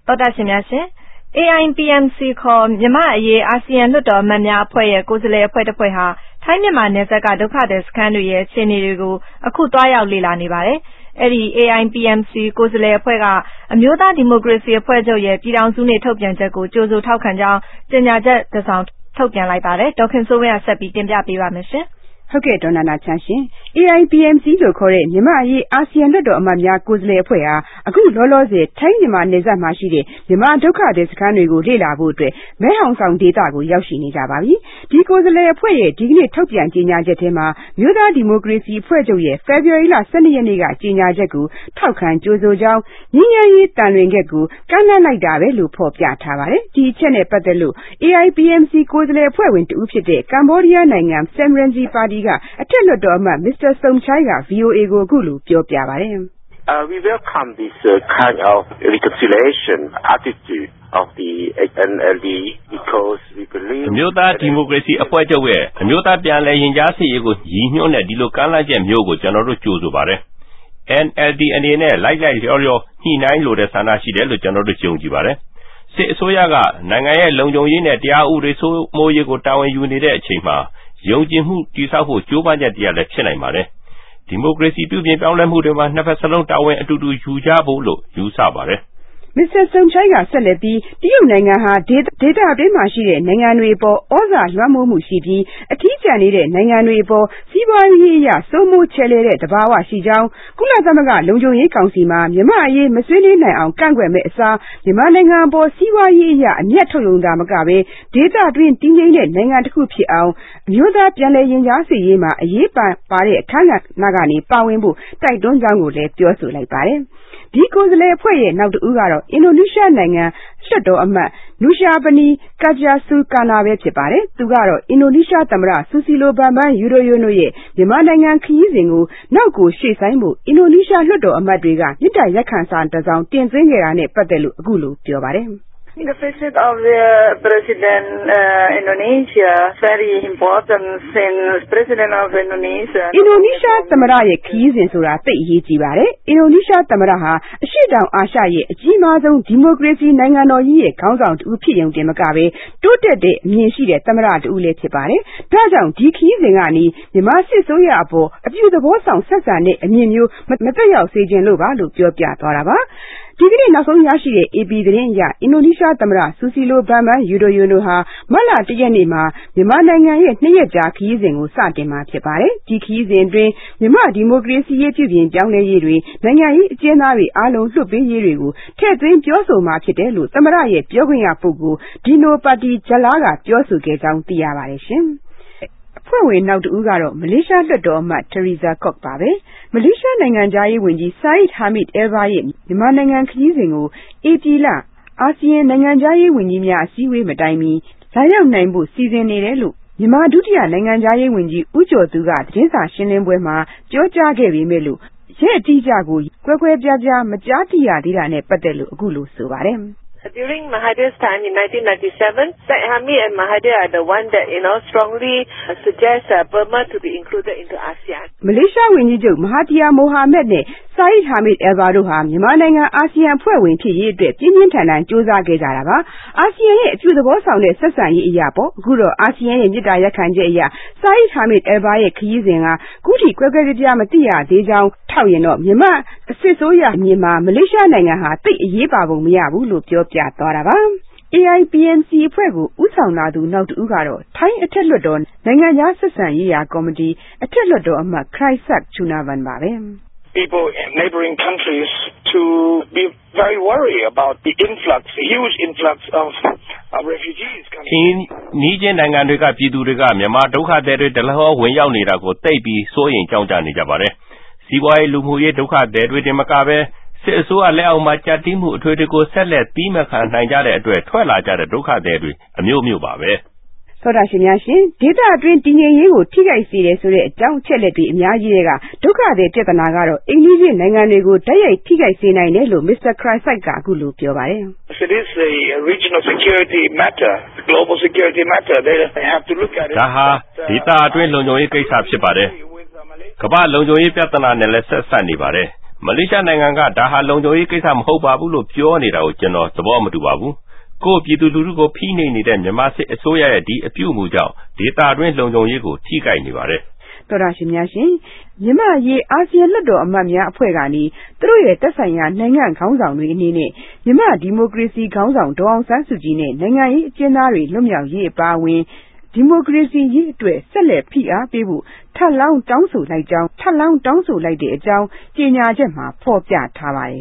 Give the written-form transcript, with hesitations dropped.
တော်တာရှင်များရှင် AIPMC ခေါ်မြန်မာ့အရေးအာဆီယံလွှတ်တော်အမတ်များအဖွဲ့ရဲ့ကိုယ်စားလှယ်အဖွဲ့တစ်ဖွဲ့ဟာထိုင်းမြန်မာနယ်စပ်ကဒုက္ခသည်စခန်းတွေရဲ့အခြေအနေတွေကိုအခုသွားရောက်လေ့လာနေပါတယ်။အဲဒီ AIPMC ကိုယ်စားလှယ်အဖွဲ့ကအမျိုးသားဒီမိုကရေစီအဖွဲ့ချုပ်ရဲ့ပြည်ထောင်စုနေ့ထုတ်ပြန်ချက်ကိုကြိုဆိုထောက်ခံကြောင်းကြေညာချက်တစ်စောင်ထုတ်ပြန်လိုက်ပါတယ်။ဒေါခင်စိုးဝင်းကဆက်ပြီးတင်ပြပေးပါမယ်ရှင်။ဟုတ်ကဲ့ဒေါ်နာနာချမ်းရှင် AIPMC လို့ခေါ်တဲ့မြန်မာအရေးအာဆီယံလွှတ်တော်အမတ်များကိုယ်စားလှယ်အဖွဲ့ဟာအခုလောလောဆယ်ထိုင်းမြန်မာနယ်စပ်မှာရှိတဲ့မြန်မာဒုက္ခသည်စခန်းတွေကိုလေ့လာဖို့အတွက်မဲဟောင်ဆောင်ဒေသကိုရောက်ရှိနေကြပါပြီဒီကိုယ်စားလှယ်အဖွဲ့ရဲ့ဒီကနေ့ထုတ်ပြန်ကြေညာချက်ထဲမှာမြို့သားဒီမိုကရေစီအဖွဲ့ချုပ်ရဲ့ February လ 12 ရက်နေ့ကကြေညာချက်ကိုထောက်ခံကြိုဆိုကြောင်းငြိမ်းချမ်းရေးတန်လွင်ခဲ့ကိုကမ်းလှမ်းလိုက်တာပဲလို့ဖော်ပြထားပါတယ်ဒီအချက်နဲ့ပတ်သက်လို့ AIPMC ကိုယ်စားလှယ်အဖွဲ့ဝင်တဦးဖြစ်တဲ့ကမ္ဘောဒီးယားနိုင်ငံ Sam Rainsy ပါတီကအထက်လွှတ်တော်အမတ် Mr. Somchai က VOA ကိုအခုလိုပြောပြပါတယ်။ We welcome this kind of reconciliation attitude of the NLD because we believe အမျိုးသားဒီမိုကရေစီအဖွဲ့ချုပ်ရဲ့အမျိုးသားပြန်လည်ရင်ကြားစေ့ရေးကိုရည်ညွှန်းတဲ့ဒီလိုကမ်းလှမ်းချက်မျိုးကိုကျွန်တော်တို့ကြိုဆိုပါတယ်။ NLD အနေနဲ့လိုက်လျောညှိနှိုင်းလိုတဲ့ဆန္ဒရှိတယ်လို့ကျွန်တော်တို့ယုံကြည်ပါတယ်။စစ်အစိုးရကနိုင်ငံရဲ့လုံခြုံရေးနဲ့တရားဥပဒေစိုးမိုးရေးကိုတာဝန်ယူနေတဲ့အချိန်မှာယုံကြည်မှုတည်ဆောက်ဖို့ကြိုးပမ်းချက်တရားလည်းဖြစ်နိုင်ပါတယ်။ဒီမိုကရေစီပြုပြင်ပြောင်းလဲမှုတွေမှာနှစ်ဖက်စလုံးတာဝန်အတူတူယူကြဖို့လို့ယူဆပါတယ်။ Mr. Somchai ကဆက်လက်ပြီးတရုတ်နိုင်ငံဟာဒေသအတွင်းမှာရှိတဲ့နိုင်ငံတွေအပေါ်ဩဇာလွှမ်းမိုးမှုရှိပြီးအထီးကျန်နေတဲ့နိုင်ငံတွေအပေါ်စီးပွားရေးအရစိုးမိုးချဲ့လဲတဲ့သဘာဝရှိကြောင်းကုလသမဂ္ဂလုံခြုံရေးကောင်စီမှာမြန်မာအရေးမဆွေးနွေးနိုင်အောင်ကန့်ကွက်မဲ့အစားမြန်မာနိုင်ငံအပေါ်စီးပွားရေးအရအမျက်ထုတ်ရုံသာမကပဲဒေသအတွင်းတည်ငြိမ်တဲ့နိုင်ငံတစ်ခုဖြစ်အောင်အမျိုးသားပြန်လည်ရင်ကြားစေ့ရေးမှာအရေးပါတဲ့အခမ်းအနားကနေပါဝင်ဖို့တိုက်တွန်းကြောင်းကိုလည်းပြောဆိုလိုက်ပါတယ်။ဒီကိုယ်စားလှယ်အဖွဲ့ရဲ့နောက်တစ်ဦးကတော့အင်ဒိုနီးရှားနိုင်ငံလွှတ်တော်အမတ် Nusyabani Kajasukana ပဲဖြစ်ပါတယ်။သူကတော့အင်ဒိုနီးရှားသမ္မတ Susilo Bambang Yudhoyono ရဲ့မြန်မာနိုင်ငံခရီးစဉ်ကိုနောက်ကိုရွှေ့ဆိုင်းဖို့အင်ဒိုနီးရှားလွှတ်တော်အမတ်တွေကမြစ်တာရက်ခံစာတစ်စောင်တင်သွင်းခဲ့တာနဲ့ပတ်သက်လို့အခုလိုပြောပါတယ်။ The visit of the President Indonesia very important since President of Indonesia အင်ဒိုနီးရှားသမ္မတရဲ့ခရီးစဉ်ဆိုတာသိအရေးကြီးပါတယ်။အင်ဒိုနီးရှားသမ္မတဟာအရှေ့တောင်အာရှရဲ့အကြီးမားဆုံးဒီမိုကရေစီနိုင်ငံတော်ကြီးရဲ့ခေါင်းဆောင်တူဖြစ်ရုံတင်မကပဲတိုးတက်တဲ့အမြင်ရှိတဲ့သမ္မတတူလည်းဖြစ်ပါတယ်။ဒါကြောင့်ဒီခရီးစဉ်ကနေမြန်မာစစ်ဆိုးရအပေါ်အပြုသဘောဆောင်ဆက်ဆံတဲ့အမြင်မျိုးမသက်ရောက်စေခြင်းလို့ပါလို့ပြောပြသွားတာပါ။ဒီကနေ့နောက်ဆုံးရရှိတဲ့ AP သတင်းအရအင်ဒိုနီးရှားသမ္မတ Susilo Bambang Yudhoyono ဟာမတ်လ 1 ရက်နေ့မှာမြန်မာနိုင်ငံရဲ့2ရက်ကြာခရီးစဉ်ကိုစတင်မှာဖြစ်ပါတယ်။ဒီခရီးစဉ်အတွင်းမြန်မာဒီမိုကရေစီရေးပြုပြင်ပြောင်းလဲရေးတွေနိုင်ငံရေးအကျဉ်းသားတွေအားလုံးလွှတ်ပေးရေးတွေကိုထည့်သွင်းပြောဆိုမှာဖြစ်တယ်လို့သမ္မတရဲ့ပြောခွင့်ရပုဂ္ဂိုလ် Dino Patijala ကပြောဆိုခဲ့ကြောင်းသိရပါတယ်ရှင်။ဖွဲ့ဝင်နောက်တူကတော့မလေးရှားလွှတ်တော်အမတ် Teresa Kok ပါပဲ။မလေးရှားနိုင်ငံသားရေးဝန်ကြီး Said Hamid Albar ရဲ့မြန်မာနိုင်ငံခရီးစဉ်ကိုဧပြီလအာဆီယံနိုင်ငံသားရေးဝန်ကြီးများအစည်းအဝေးမတိုင်မီလာရောက်နိုင်ဖို့စီစဉ်နေတယ်လို့မြန်မာဒုတိယနိုင်ငံသားရေးဝန်ကြီးဦးကျော်သူကသတင်းစာရှင်းလင်းပွဲမှာပြောကြားခဲ့ပေမဲ့လို့ရက်အတိအကျကိုကွဲပြားမကြားသိရသေးတာနဲ့ပတ်သက်လို့အခုလိုဆိုပါတယ် During Mahathir's time in 1997, Said Hamid and Mahathir are the one that strongly suggest Burma to be included into ASEAN. မလေးရှားဝန်ကြီးချုပ်မဟာသီယာမိုဟာမက်နဲ့ Said Hamid Albar တို့ဟာမြန်မာနိုင်ငံအာဆီယံအဖွဲ့ဝင်ဖြစ်ရေးအတွက်ပြင်းပြင်းထန်ထန်ကြိုးစားခဲ့ကြတာပါ။အာဆီယံရဲ့အပြုသဘောဆောင်တဲ့ဆက်ဆံရေးအရာပေါ့အခုတော့အာဆီယံရဲ့မြစ်တာရက်ခံချက်အရာ Said Hamid Albar ရဲ့ခရီးစဉ်ကခုထိကွဲပြားမသိရသေးကြောင်းထောက်ရင်တော့မြန်မာအစစ်ဆိုးရအမြင်မှာမလေးရှားနိုင်ငံဟာတိတ်အရေးပါပုံမရဘူးလို့ပြောပြသွားတာပါ။ AIPMC အဖွဲ့ကိုဦးဆောင်လာသူနောက်တူကတော့ထိုင်းအထက်လွှတ်တော်နိုင်ငံသားဆက်ဆံရေးရာကော်မတီအထက်လွှတ်တော်အမတ် Kraisak Chunavan ပါပဲ။ People in neighboring countries to be very worried about the huge influx of refugees coming. နီးချင်းနိုင်ငံတွေကပြည်သူတွေကမြန်မာဒုက္ခသည်တွေတလဟောဝင်ရောက်နေတာကိုသိပြီးစိုးရိမ်ကြောက်ကြနေကြပါတယ်။စီးပွားရေးလူမှုရေးဒုက္ခသည်တွေတင်မကပဲစစ်အစိုးရလက်အောက်မှာကြက်တီးမှုအထွေထွေကိုဆက်လက်ပြီးမခံနိုင်ကြတဲ့အတွက်ထွက်လာကြတဲ့ဒုက္ခသည်တွေအမျိုးပါပဲ။သောတာရှင်များရှင်ဒေသအတွင်းတည်ငြိမ်ရေးကိုထိခိုက်စေတယ်ဆိုတဲ့အကြောင်းအချက်လက်တွေအများကြီးတွေကဒုက္ခသည်ပြဿနာကတော့အိမ်နီးချင်းနိုင်ငံတွေကိုတိုက်ရိုက်ထိခိုက်စေနိုင်တယ်လို့ Mr. Kraisak ကအခုလိုပြောပါတယ်။ It is a regional security matter, global security matter. They have to look at it. ဒါဟာဒေသအတွင်းလုံခြုံရေးကိစ္စဖြစ်ပါတယ်။ကမ္ဘာလုံခြုံရေးပြဿနာနဲ့လည်းဆက်စပ်နေပါတယ်။မလေးရှားနိုင်ငံကဒါဟာလုံခြုံရေးကိစ္စမဟုတ်ပါဘူးလို့ပြောနေတာကိုကျွန်တော်သဘောမတူပါဘူးကိုယ်ပြည်သူလူထုကိုဖိနှိပ်နေတဲ့မြန်မာစစ်အစိုးရရဲ့ဒီအပြုအမူကြောင့်ဒေသတွင်းလုံခြုံရေးကိုထိခိုက်နေပါတယ်တော်ရရှင်များရှင်မြန်မာရေးအာဆီယံလွှတ်တော်အမတ်များအဖွဲ့ကနေသူတို့ရဲ့သက်ဆိုင်ရာနိုင်ငံခေါင်းဆောင်တွေအနေနဲ့မြန်မာဒီမိုကရေစီခေါင်းဆောင်ဒေါ်အောင်ဆန်းစုကြည်နဲ့နိုင်ငံရေးအကျဉ်းသားတွေလွတ်မြောက်ရေးအပါအဝင်ဒီမိုကရေစီရေးအတွက်ဆက်လက်ဖိအားပေးဖို့ထပ်လောင်းတောင်းဆိုလိုက်တဲ့အကြောင်းကြေညာချက်မှာဖော်ပြထားပါတယ်